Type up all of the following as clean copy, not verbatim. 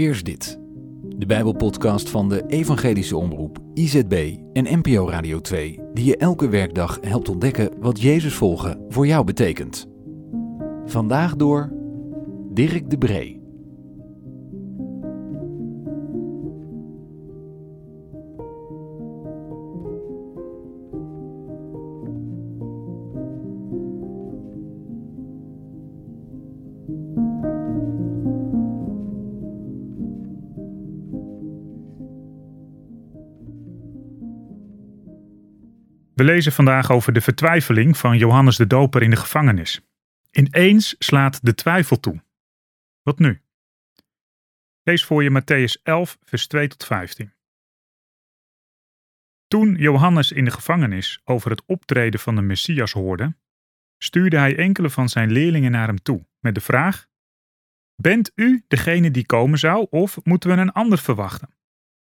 Eerst dit. De Bijbelpodcast van de Evangelische Omroep, IZB en NPO Radio 2, die je elke werkdag helpt ontdekken wat Jezus volgen voor jou betekent. Vandaag door Dirk de Bree. We lezen vandaag over de vertwijfeling van Johannes de Doper in de gevangenis. Ineens slaat de twijfel toe. Wat nu? Lees voor je Mattheüs 11, vers 2 tot 15. Toen Johannes in de gevangenis over het optreden van de Messias hoorde, stuurde hij enkele van zijn leerlingen naar hem toe met de vraag: Bent u degene die komen zou, of moeten we een ander verwachten?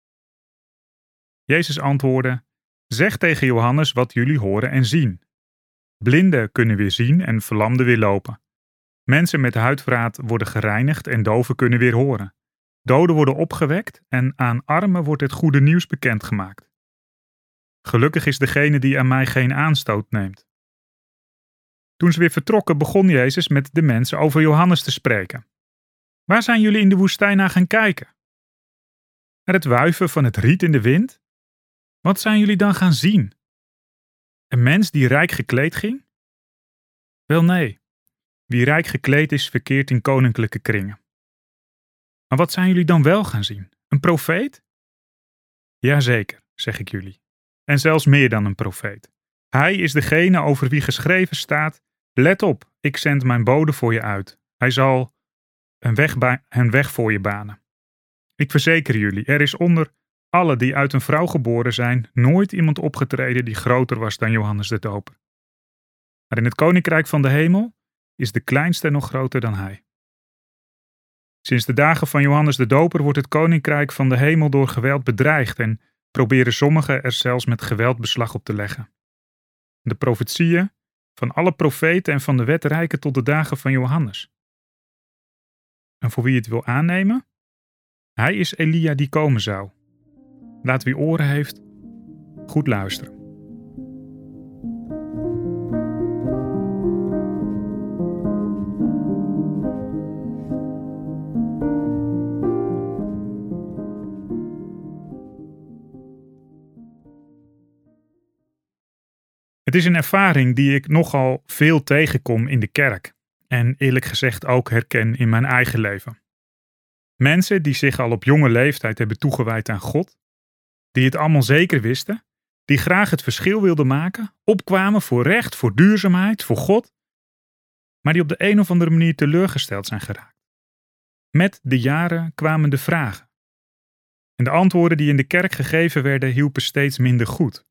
Jezus antwoordde: Zeg tegen Johannes wat jullie horen en zien. Blinden kunnen weer zien en verlamden weer lopen. Mensen met huidvraat worden gereinigd en doven kunnen weer horen. Doden worden opgewekt en aan armen wordt het goede nieuws bekendgemaakt. Gelukkig is degene die aan mij geen aanstoot neemt. Toen ze weer vertrokken begon Jezus met de mensen over Johannes te spreken. Waar zijn jullie in de woestijn naar gaan kijken? Naar het wuiven van het riet in de wind? Wat zijn jullie dan gaan zien? Een mens die rijk gekleed ging? Wel nee, wie rijk gekleed is verkeert in koninklijke kringen. Maar wat zijn jullie dan wel gaan zien? Een profeet? Jazeker, zeg ik jullie. En zelfs meer dan een profeet. Hij is degene over wie geschreven staat: Let op, ik zend mijn bode voor je uit. Hij zal een weg voor je banen. Ik verzeker jullie, er is onder alle die uit een vrouw geboren zijn, nooit iemand opgetreden die groter was dan Johannes de Doper. Maar in het koninkrijk van de hemel is de kleinste nog groter dan hij. Sinds de dagen van Johannes de Doper wordt het koninkrijk van de hemel door geweld bedreigd en proberen sommigen er zelfs met geweld beslag op te leggen. De profetieën van alle profeten en van de wet reiken tot de dagen van Johannes. En voor wie het wil aannemen? Hij is Elia die komen zou. Laat wie oren heeft, goed luisteren. Het is een ervaring die ik nogal veel tegenkom in de kerk en eerlijk gezegd ook herken in mijn eigen leven. Mensen die zich al op jonge leeftijd hebben toegewijd aan God, die het allemaal zeker wisten, die graag het verschil wilden maken, opkwamen voor recht, voor duurzaamheid, voor God, maar die op de een of andere manier teleurgesteld zijn geraakt. Met de jaren kwamen de vragen. En de antwoorden die in de kerk gegeven werden hielpen steeds minder goed.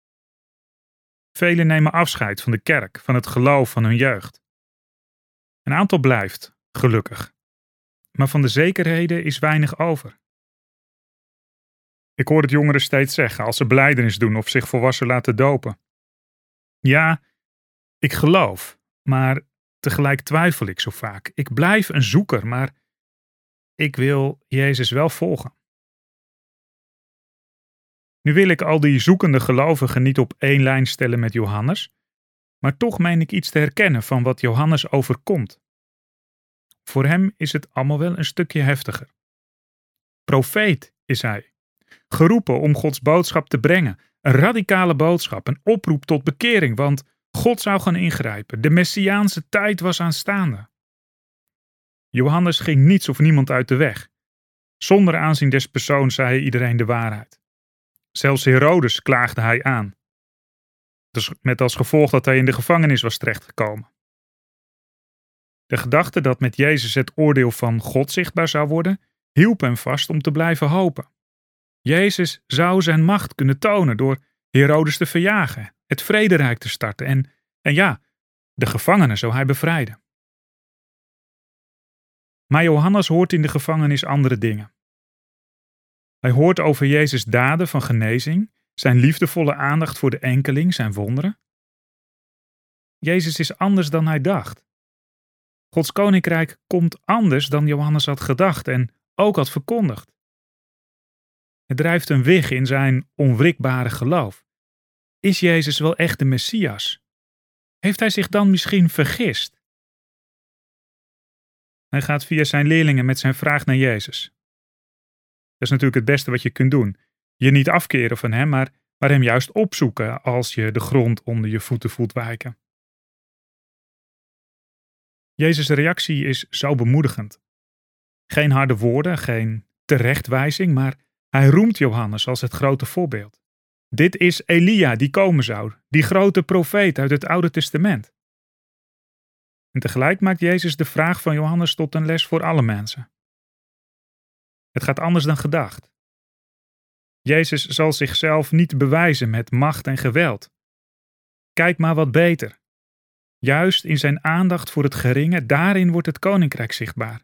Velen nemen afscheid van de kerk, van het geloof van hun jeugd. Een aantal blijft, gelukkig. Maar van de zekerheden is weinig over. Ik hoor het jongeren steeds zeggen als ze belijdenis doen of zich volwassen laten dopen. Ja, ik geloof, maar tegelijk twijfel ik zo vaak. Ik blijf een zoeker, maar ik wil Jezus wel volgen. Nu wil ik al die zoekende gelovigen niet op één lijn stellen met Johannes, maar toch meen ik iets te herkennen van wat Johannes overkomt. Voor hem is het allemaal wel een stukje heftiger. Profeet is hij. Geroepen om Gods boodschap te brengen. Een radicale boodschap, een oproep tot bekering, want God zou gaan ingrijpen. De messiaanse tijd was aanstaande. Johannes ging niets of niemand uit de weg. Zonder aanzien des persoons zei hij iedereen de waarheid. Zelfs Herodes klaagde hij aan. Dus met als gevolg dat hij in de gevangenis was terechtgekomen. De gedachte dat met Jezus het oordeel van God zichtbaar zou worden, hielp hem vast om te blijven hopen. Jezus zou zijn macht kunnen tonen door Herodes te verjagen, het vrederijk te starten en ja, de gevangenen zou hij bevrijden. Maar Johannes hoort in de gevangenis andere dingen. Hij hoort over Jezus' daden van genezing, zijn liefdevolle aandacht voor de enkeling, zijn wonderen. Jezus is anders dan hij dacht. Gods koninkrijk komt anders dan Johannes had gedacht en ook had verkondigd. Het drijft een wig in zijn onwrikbare geloof. Is Jezus wel echt de Messias? Heeft hij zich dan misschien vergist? Hij gaat via zijn leerlingen met zijn vraag naar Jezus. Dat is natuurlijk het beste wat je kunt doen. Je niet afkeren van hem, maar hem juist opzoeken als je de grond onder je voeten voelt wijken. Jezus' reactie is zo bemoedigend. Geen harde woorden, geen terechtwijzing, maar hij roemt Johannes als het grote voorbeeld. Dit is Elia die komen zou, die grote profeet uit het Oude Testament. En tegelijk maakt Jezus de vraag van Johannes tot een les voor alle mensen. Het gaat anders dan gedacht. Jezus zal zichzelf niet bewijzen met macht en geweld. Kijk maar wat beter. Juist in zijn aandacht voor het geringe, daarin wordt het koninkrijk zichtbaar.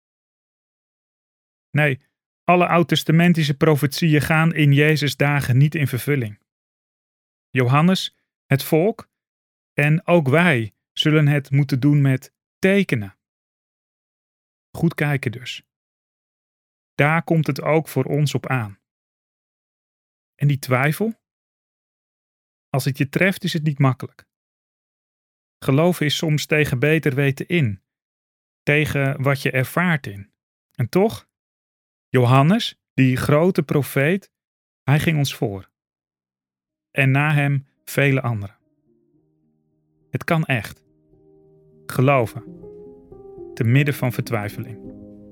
Nee, alle oud-testamentische profetieën gaan in Jezus' dagen niet in vervulling. Johannes, het volk en ook wij zullen het moeten doen met tekenen. Goed kijken dus. Daar komt het ook voor ons op aan. En die twijfel? Als het je treft is het niet makkelijk. Geloven is soms tegen beter weten in, tegen wat je ervaart in. En toch, Johannes, die grote profeet, hij ging ons voor. En na hem vele anderen. Het kan echt. Geloven, te midden van vertwijfeling.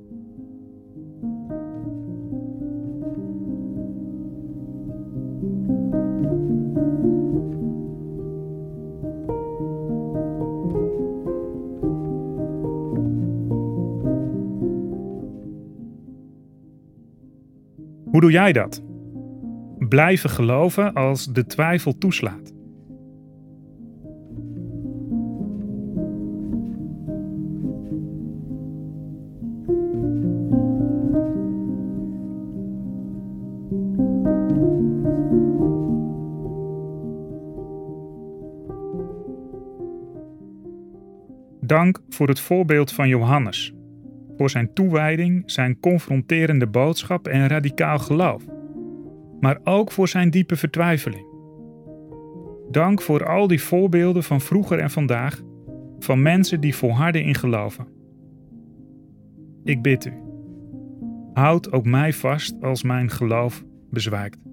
Hoe doe jij dat? Blijven geloven als de twijfel toeslaat. Dank voor het voorbeeld van Johannes. Voor zijn toewijding, zijn confronterende boodschap en radicaal geloof. Maar ook voor zijn diepe vertwijfeling. Dank voor al die voorbeelden van vroeger en vandaag, van mensen die volharden in geloven. Ik bid u, houd ook mij vast als mijn geloof bezwijkt.